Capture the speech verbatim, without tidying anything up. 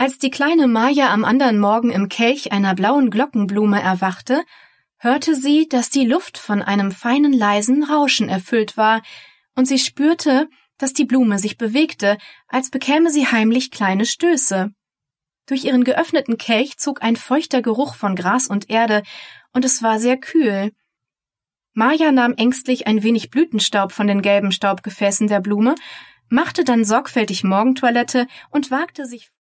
Als die kleine Maja am anderen Morgen im Kelch einer blauen Glockenblume erwachte, hörte sie, dass die Luft von einem feinen, leisen Rauschen erfüllt war, und sie spürte, dass die Blume sich bewegte, als bekäme sie heimlich kleine Stöße. Durch ihren geöffneten Kelch zog ein feuchter Geruch von Gras und Erde, und es war sehr kühl. Maja nahm ängstlich ein wenig Blütenstaub von den gelben Staubgefäßen der Blume, machte dann sorgfältig Morgentoilette und wagte sich